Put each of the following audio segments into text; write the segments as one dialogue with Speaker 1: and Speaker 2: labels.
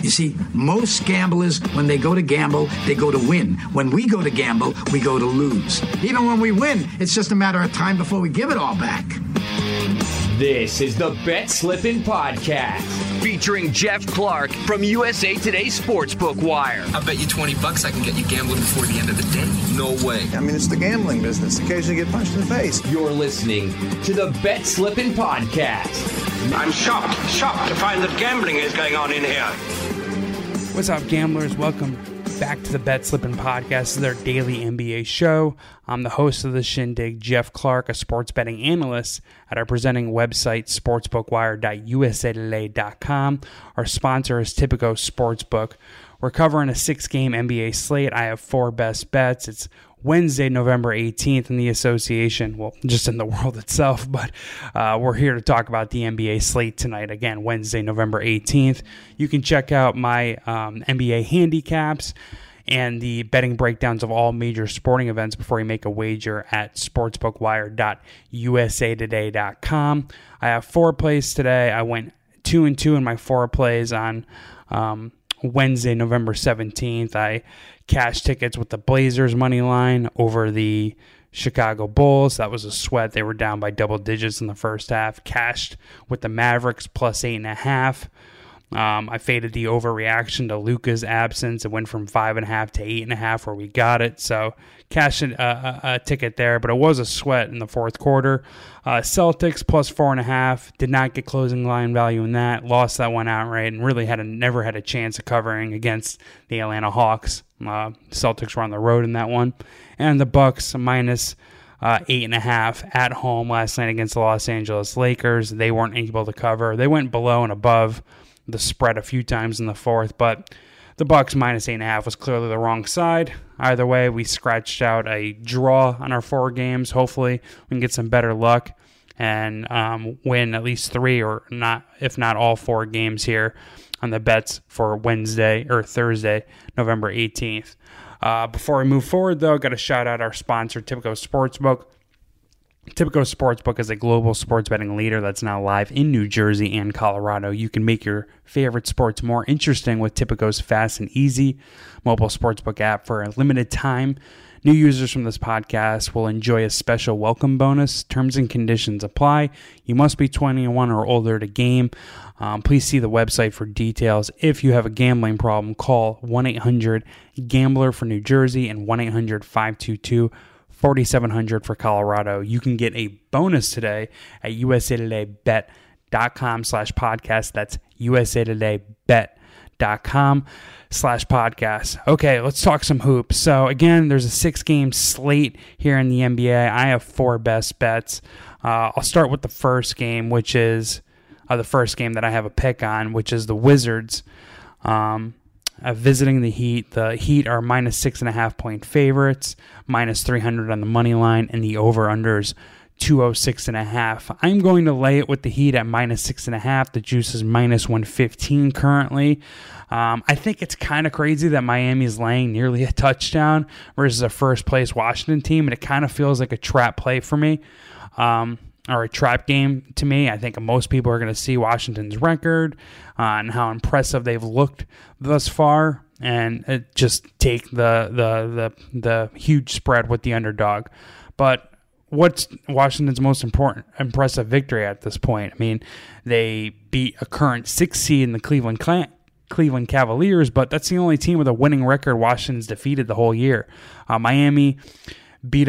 Speaker 1: You see, most gamblers, when they go to gamble, they go to win. When we go to gamble, we go to lose. Even when we win, it's just a matter of time before we give it all back.
Speaker 2: This is the Bet Slippin' Podcast, featuring Jeff Clark from USA Today Sportsbook Wire.
Speaker 3: I bet you $20 I can get you gambling before the end of the day. No way.
Speaker 4: I mean, it's the gambling business. Occasionally get punched in the face.
Speaker 2: You're listening to the Bet Slippin' Podcast.
Speaker 5: I'm shocked to find that gambling is going on in here.
Speaker 6: What's up, gamblers? Welcome back to the Bet Slippin' Podcast. This is their daily NBA show. I'm the host of the shindig, Jeff Clark, a sports betting analyst at our presenting website, sportsbookwire.usatoday.com. Our sponsor is Tipico Sportsbook. We're covering a 6-game NBA slate. I have 4 best bets. It's Wednesday, November 18th in the association, well, just in the world itself, but we're here to talk about the NBA slate tonight. Again, Wednesday, November 18th. You can check out my NBA handicaps and the betting breakdowns of all major sporting events before you make a wager at sportsbookwire.usatoday.com. I have 4 plays today. I went 2-2 in my 4 plays on Wednesday, November 17th. I cashed tickets with the Blazers money line over the Chicago Bulls. That was a sweat. They were down by double digits in the first half. Cashed with the Mavericks plus 8.5. I faded the overreaction to Luka's absence. It went from 5.5 to 8.5 where we got it. So cashed a ticket there, but it was a sweat in the fourth quarter. Celtics plus 4.5. Did not get closing line value in that. Lost that one outright and really never had a chance of covering against the Atlanta Hawks. Celtics were on the road in that one. And the Bucks minus 8.5 at home last night against the Los Angeles Lakers. They weren't able to cover. They went below and above the spread a few times in the fourth, but the Bucks minus 8.5 was clearly the wrong side. Either way, we scratched out a draw on our 4 games. Hopefully, we can get some better luck and win at least 3 or not, if not all 4 games here on the bets for Wednesday or Thursday, November 18th. Before we move forward, though, got to shout out our sponsor, Tipico Sportsbook. Tipico Sportsbook is a global sports betting leader that's now live in New Jersey and Colorado. You can make your favorite sports more interesting with Tipico's fast and easy mobile sportsbook app for a limited time. New users from this podcast will enjoy a special welcome bonus. Terms and conditions apply. You must be 21 or older to game. Please see the website for details. If you have a gambling problem, call 1-800-GAMBLER for New Jersey and 1-800-522-4700 for Colorado. You can get a bonus today at usatodaybet.com/podcast. That's usatodaybet.com/podcast. Okay, let's talk some hoops. So again, there's a 6-game slate here in the NBA. I have 4 best bets. I'll start with the first game, which is the first game that I have a pick on, which is the Wizards visiting the Heat. The Heat are minus 6.5 point favorites, minus 300 on the money line, and the over-unders 206.5. I'm going to lay it with the Heat at minus 6.5. The juice is minus 115 currently. I think it's kind of crazy that Miami is laying nearly a touchdown versus a first-place Washington team, and it kind of feels like a trap play for me. Or a trap game to me. I think most people are going to see Washington's record and how impressive they've looked thus far, and just take the huge spread with the underdog. But what's Washington's most impressive victory at this point? I mean, they beat a current 6th seed in the Cleveland Cavaliers, but that's the only team with a winning record Washington's defeated the whole year. Miami beat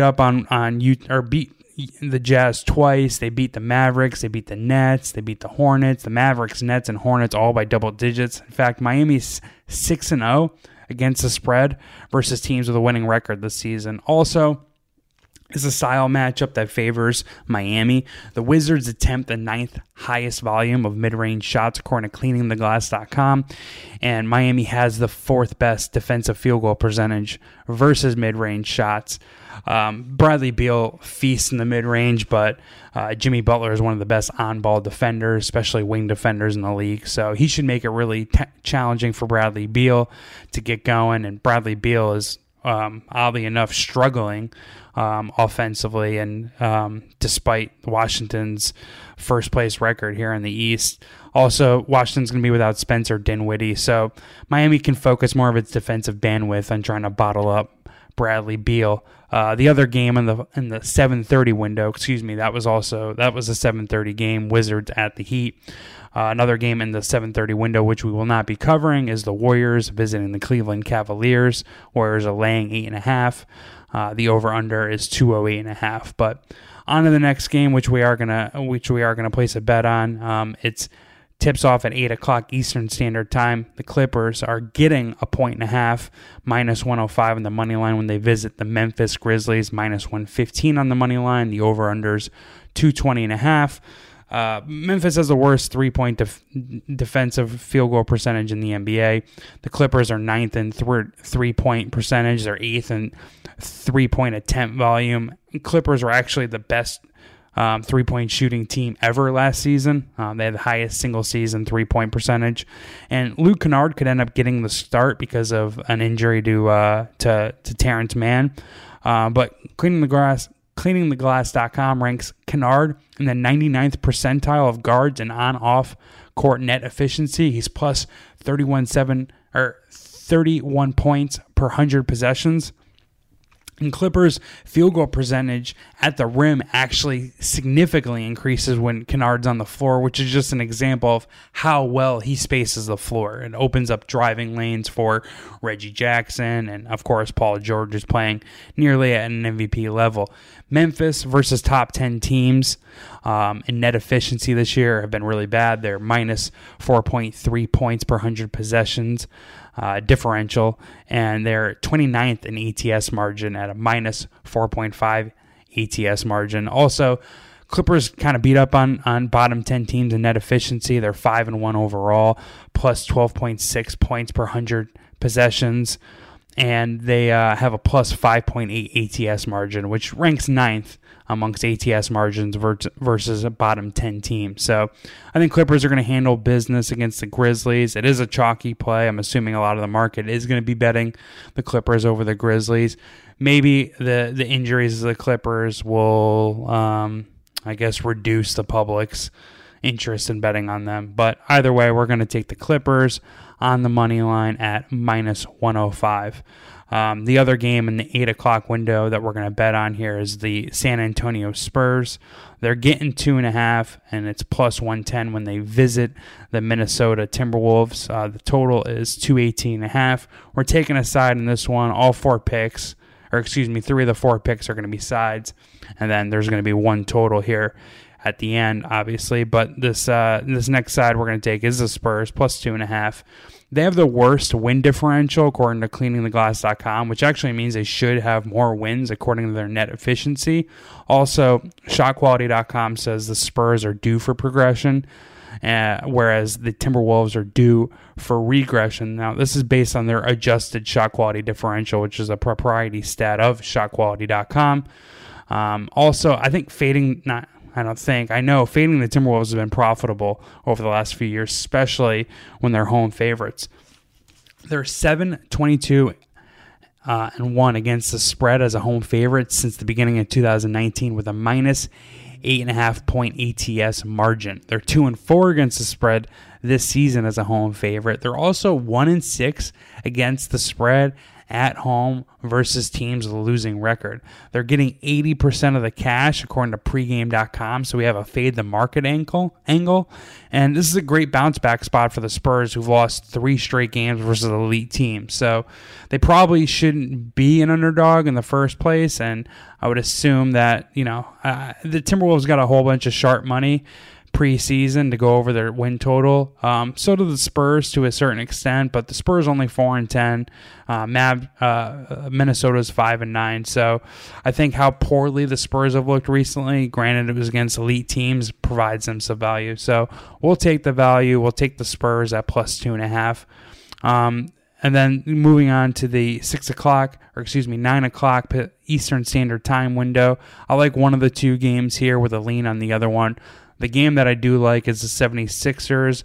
Speaker 6: the Jazz twice. They beat the Mavericks. They beat the Nets. They beat the Hornets. The Mavericks, Nets, and Hornets all by double digits. In fact, Miami's 6-0 against the spread versus teams with a winning record this season. Also, it's a style matchup that favors Miami. The Wizards attempt the 9th highest volume of mid-range shots according to cleaningtheglass.com, and Miami has the 4th best defensive field goal percentage versus mid-range shots. Bradley Beal feasts in the mid-range, but Jimmy Butler is one of the best on-ball defenders, especially wing defenders in the league. So he should make it really challenging for Bradley Beal to get going, and Bradley Beal is oddly enough, struggling offensively, and despite Washington's first place record here in the East. Also, Washington's going to be without Spencer Dinwiddie, so Miami can focus more of its defensive bandwidth on trying to bottle up Bradley Beal. The other game in the 7:30 window, that was a 7:30 game, Wizards at the Heat. Another game in the 7:30 window, which we will not be covering, is the Warriors visiting the Cleveland Cavaliers. Warriors are laying 8.5. The over/under is 208.5. But on to the next game, which we are gonna place a bet on. It's tips off at 8 o'clock Eastern Standard Time. The Clippers are getting a 1.5, minus 105 on the money line when they visit the Memphis Grizzlies, minus 115 on the money line. The over/under's 220.5. Memphis has the worst three-point defensive field goal percentage in the NBA. The Clippers are 9th in three-point percentage. They're 8th in three-point attempt volume. Clippers were actually the best three-point shooting team ever last season. They had the highest single-season three-point percentage. And Luke Kennard could end up getting the start because of an injury to Terrence Mann. But CleaningTheGlass.com ranks Kennard in the 99th percentile of guards and on-off court net efficiency. He's plus 31 points per 100 possessions. And Clippers' field goal percentage at the rim actually significantly increases when Kennard's on the floor, which is just an example of how well he spaces the floor. It opens up driving lanes for Reggie Jackson, and of course Paul George is playing nearly at an MVP level. Memphis versus top 10 teams in net efficiency this year have been really bad. They're minus 4.3 points per 100 possessions differential, and they're 29th in ATS margin at a minus 4.5 ATS margin. Also, Clippers kind of beat up on bottom 10 teams in net efficiency. They're 5-1 overall, plus 12.6 points per 100 possessions, and they have a plus 5.8 ATS margin, which ranks 9th amongst ATS margins versus a bottom 10 team. So I think Clippers are going to handle business against the Grizzlies. It is a chalky play. I'm assuming a lot of the market is going to be betting the Clippers over the Grizzlies. Maybe the injuries of the Clippers will, reduce the public's interest in betting on them. But either way, we're going to take the Clippers on the money line at minus 105. The other game in the 8 o'clock window that we're going to bet on here is the San Antonio Spurs. They're getting 2.5, and it's plus 110 when they visit the Minnesota Timberwolves. The total is 218.5. We're taking a side in this one. All 3 of the 4 picks are going to be sides, and then there's going to be one total here at the end, obviously. But this next side we're going to take is the Spurs, plus 2.5. They have the worst win differential according to CleaningTheGlass.com, which actually means they should have more wins according to their net efficiency. Also, ShotQuality.com says the Spurs are due for progression, whereas the Timberwolves are due for regression. Now, this is based on their adjusted shot quality differential, which is a proprietary stat of ShotQuality.com. Also, I think fading the Timberwolves has been profitable over the last few years, especially when they're home favorites. They're 7-22 and 1 against the spread as a home favorite since the beginning of 2019 with a minus 8.5 point ATS margin. They're 2-4 against the spread this season as a home favorite. They're also 1-6 against the spread at home versus teams with a losing record. They're getting 80% of the cash according to pregame.com, so we have a fade the market angle. And this is a great bounce back spot for the Spurs, who've lost 3 straight games versus elite teams. So they probably shouldn't be an underdog in the first place, and I would assume that the Timberwolves got a whole bunch of sharp money preseason to go over their win total. So do the Spurs to a certain extent, but the Spurs only 4-10. Minnesota's 5-9. So I think how poorly the Spurs have looked recently, granted it was against elite teams, provides them some value. So we'll take the value. We'll take the Spurs at plus 2.5. And then moving on to the 9 o'clock Eastern Standard Time window. I like one of the 2 games here with a lean on the other one. The game that I do like is the 76ers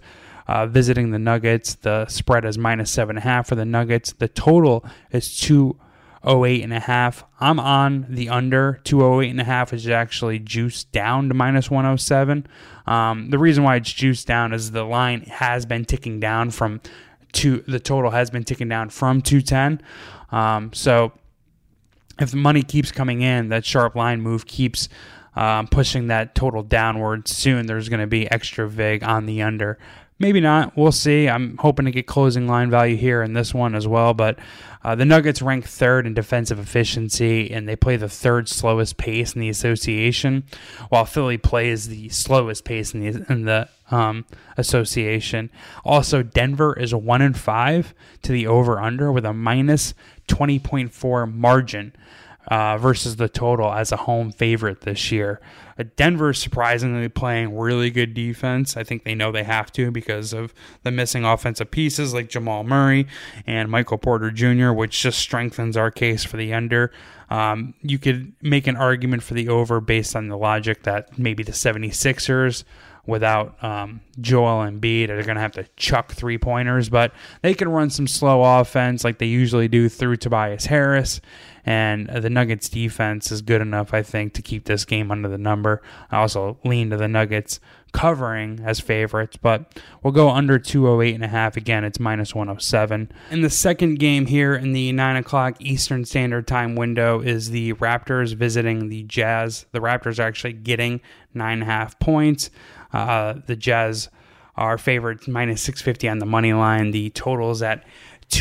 Speaker 6: visiting the Nuggets. The spread is minus 7.5 for the Nuggets. The total is 2 208.5. I'm on the under. 208.5 is actually juiced down to minus 107. The reason why it's juiced down is the line has been ticking down the total has been ticking down from 210. So if the money keeps coming in, that sharp line move keeps pushing that total downward. Soon there's going to be extra vig on the under. Maybe not. We'll see. I'm hoping to get closing line value here in this one as well. But the Nuggets rank third in defensive efficiency, and they play the third slowest pace in the association, while Philly plays the slowest pace in the association. Also, Denver is 1-5 to the over-under with a minus 20.4 margin versus the total as a home favorite this year. Denver is surprisingly playing really good defense. I think they know they have to because of the missing offensive pieces like Jamal Murray and Michael Porter Jr., which just strengthens our case for the under. You could make an argument for the over based on the logic that maybe the 76ers without Joel Embiid are going to have to chuck three-pointers, but they can run some slow offense like they usually do through Tobias Harris, and the Nuggets defense is good enough, I think, to keep this game under the number. I also lean to the Nuggets covering as favorites, but we'll go under 208.5. Again, it's minus 107. In the second game here in the 9 o'clock Eastern Standard Time window is the Raptors visiting the Jazz. The Raptors are actually getting 9.5 points. The Jazz are favored minus 650 on the money line. The total is at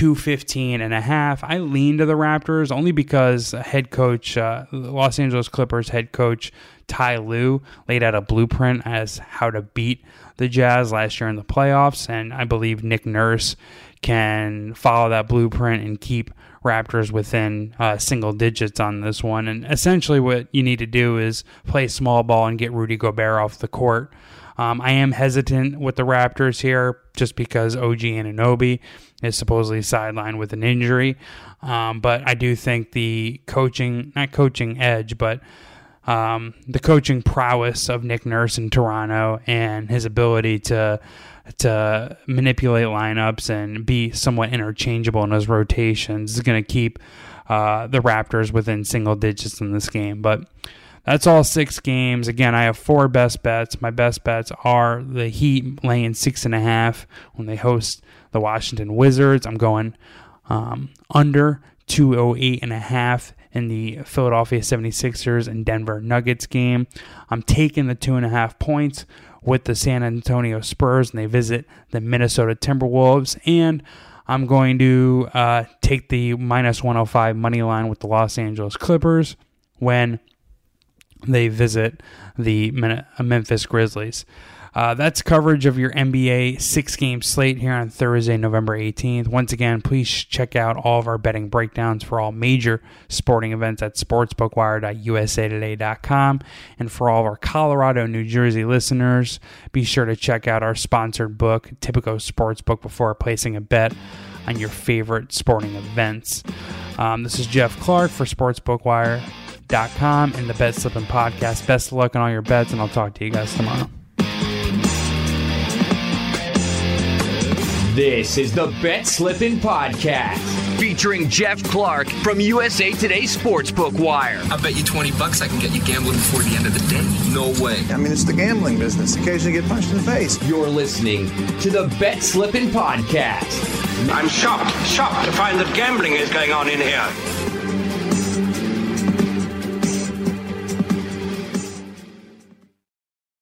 Speaker 6: 215.5. I lean to the Raptors only because head coach, Los Angeles Clippers head coach Ty Lue laid out a blueprint as how to beat the Jazz last year in the playoffs, and I believe Nick Nurse can follow that blueprint and keep Raptors within single digits on this one. And essentially what you need to do is play small ball and get Rudy Gobert off the court. I am hesitant with the Raptors here just because OG Anunoby is supposedly sidelined with an injury. But I do think the not coaching edge, but the coaching prowess of Nick Nurse in Toronto and his ability to manipulate lineups and be somewhat interchangeable in his rotations is going to keep the Raptors within single digits in this game. But that's all 6 games. Again, I have 4 best bets. My best bets are the Heat laying 6.5 when they host the Washington Wizards. I'm going under 208.5 in the Philadelphia 76ers and Denver Nuggets game. I'm taking the 2.5 points with the San Antonio Spurs, and they visit the Minnesota Timberwolves. And I'm going to take the minus 105 money line with the Los Angeles Clippers when they visit the Memphis Grizzlies. That's coverage of your NBA 6-game slate here on Thursday, November 18th. Once again, please check out all of our betting breakdowns for all major sporting events at sportsbookwire.usatoday.com. And for all of our Colorado and New Jersey listeners, be sure to check out our sponsored book, Tipico Sportsbook, before placing a bet on your favorite sporting events. This is Jeff Clark for sportsbookwire.com and the Bet Slippin' Podcast. Best of luck on all your bets, and I'll talk to you guys tomorrow.
Speaker 2: This is the Bet Slippin' Podcast, featuring Jeff Clark from USA Today Sportsbook Wire.
Speaker 3: I bet you $20 I can get you gambling before the end of the day. No way.
Speaker 4: I mean, it's the gambling business. Occasionally get punched in the face.
Speaker 2: You're listening to the Bet Slippin' Podcast.
Speaker 5: I'm shocked to find that gambling is going on in here.